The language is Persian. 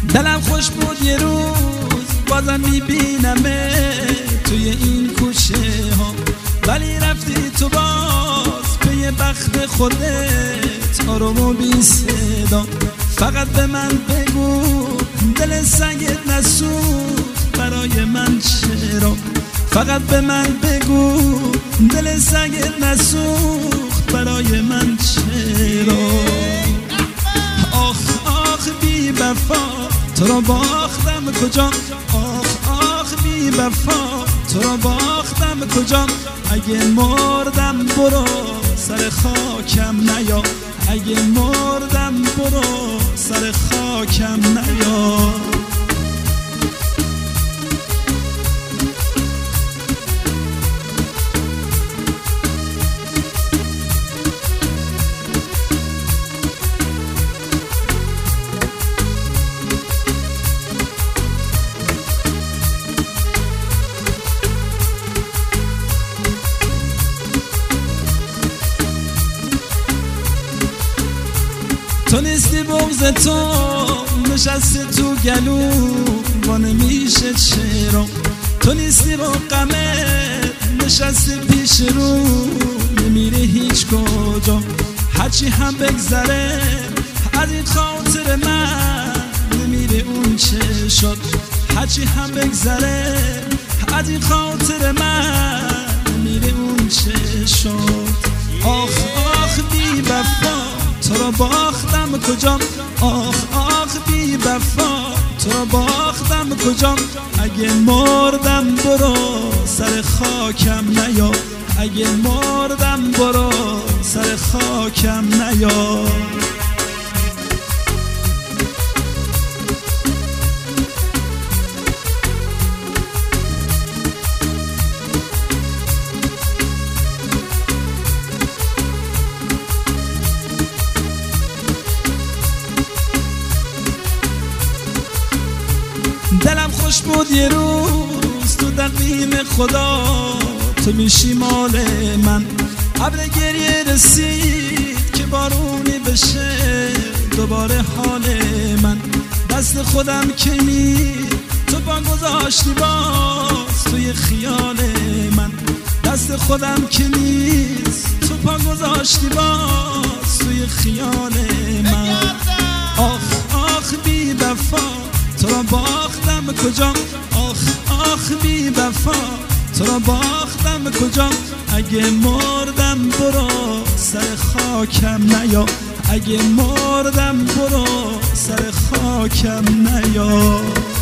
دلم خوش بود یه روز بازم میبینمه توی این کوچه ها، ولی رفتی تو باز پی بخت خودت آروم و بی صدا. فقط به من بگو دل سنگت نسوخت برای من چرا؟ فقط به من بگو دل سنگت نسوخت برای من چرا؟ آخ آخ بی وفا تو رو باختم کجا؟ آخ آخ بی وفا تو رو باختم کجا؟ اگه مردم برو سر خاکم نیا، اگه مردم برو سر خاکم نیا. تو نیستی بغض تو نشسته تو گلو و نمیشه چرا؟ تو نیستی با غمت نشسته پیش رو نمیره هیچ کجا. هرچی هم بگذره از این خاطر من نمیره اون چه شد. هرچی هم بگذره از این خاطر من نمیره اون چه شد. آخ آخ بی وفا تو رو باختم کجا؟ آخ آخ بی وفا تو رو باختم کجا؟ اگه مردم برو سر خاکم نیا، اگه مردم برو سر خاکم نیا. دلم خوش بود یه روز تو تقویم خدا تو میشی مال من. ابر گریه رسید که بارونی بشه دوباره حال من. دست خودم که تو پا گذاشتی باز توی خیال من. دست خودم که نیست تو پا گذاشتی باز توی خیال من. آخ آخ بی وفا تو رو باختم کجا؟ آخ آخ بی وفا تو رو باختم کجا؟ اگه مردم برو سر خاکم نیا، اگه مردم برو سر خاکم نیا.